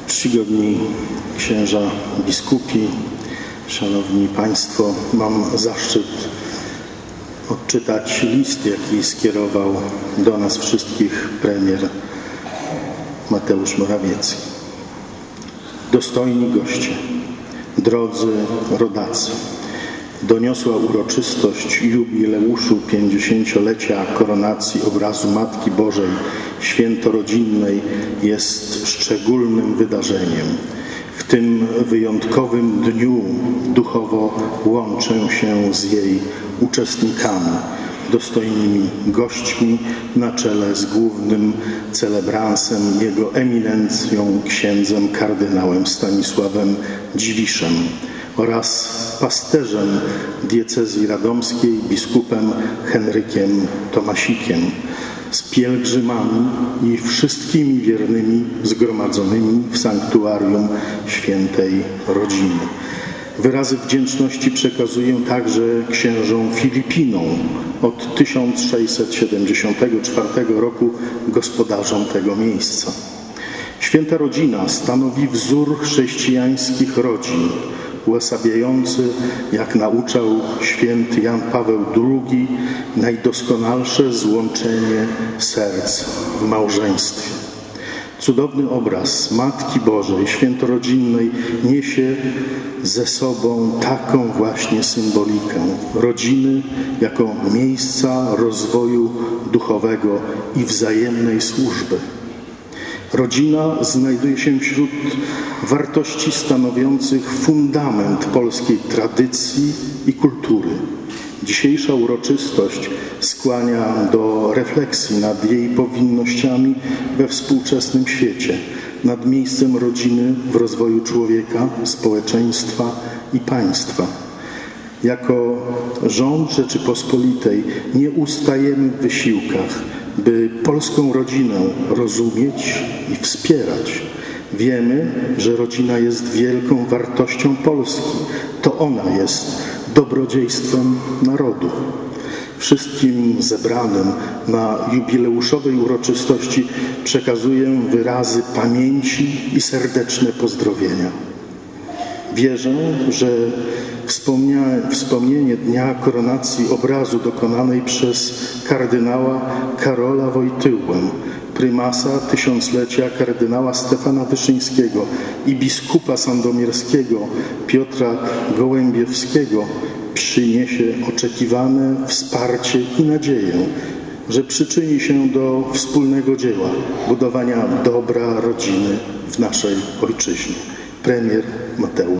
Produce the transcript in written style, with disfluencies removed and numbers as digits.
Czcigodni księża biskupi, szanowni państwo, mam zaszczyt odczytać list, jaki skierował do nas wszystkich premier Mateusz Morawiecki. Dostojni goście, drodzy rodacy, doniosła uroczystość jubileuszu 50-lecia koronacji obrazu Matki Bożej Świętorodzinnej jest szczególnym wydarzeniem. W tym wyjątkowym dniu duchowo łączę się z jej uczestnikami, dostojnymi gośćmi na czele z głównym celebransem, jego eminencją księdzem kardynałem Stanisławem Dziwiszem oraz pasterzem diecezji radomskiej biskupem Henrykiem Tomasikiem, z pielgrzymami i wszystkimi wiernymi zgromadzonymi w sanktuarium Świętej Rodziny. Wyrazy wdzięczności przekazuję także księżom Filipinom, od 1674 roku gospodarzom tego miejsca. Święta Rodzina stanowi wzór chrześcijańskich rodzin, uosabiający, jak nauczał święty Jan Paweł II, najdoskonalsze złączenie serc w małżeństwie. Cudowny obraz Matki Bożej Świętorodzinnej niesie ze sobą taką właśnie symbolikę rodziny jako miejsca rozwoju duchowego i wzajemnej służby. Rodzina znajduje się wśród wartości stanowiących fundament polskiej tradycji i kultury. Dzisiejsza uroczystość skłania do refleksji nad jej powinnościami we współczesnym świecie, nad miejscem rodziny w rozwoju człowieka, społeczeństwa i państwa. Jako rząd Rzeczypospolitej nie ustajemy w wysiłkach, by polską rodzinę rozumieć i wspierać. Wiemy, że rodzina jest wielką wartością Polski. To ona jest dobrodziejstwem narodu. Wszystkim zebranym na jubileuszowej uroczystości przekazuję wyrazy pamięci i serdeczne pozdrowienia. Wierzę, że wspomnienie dnia koronacji obrazu dokonanej przez kardynała Karola Wojtyłę, prymasa tysiąclecia kardynała Stefana Wyszyńskiego i biskupa sandomierskiego Piotra Gołębiewskiego przyniesie oczekiwane wsparcie i nadzieję, że przyczyni się do wspólnego dzieła budowania dobra rodziny w naszej ojczyźnie. Premier Mateusz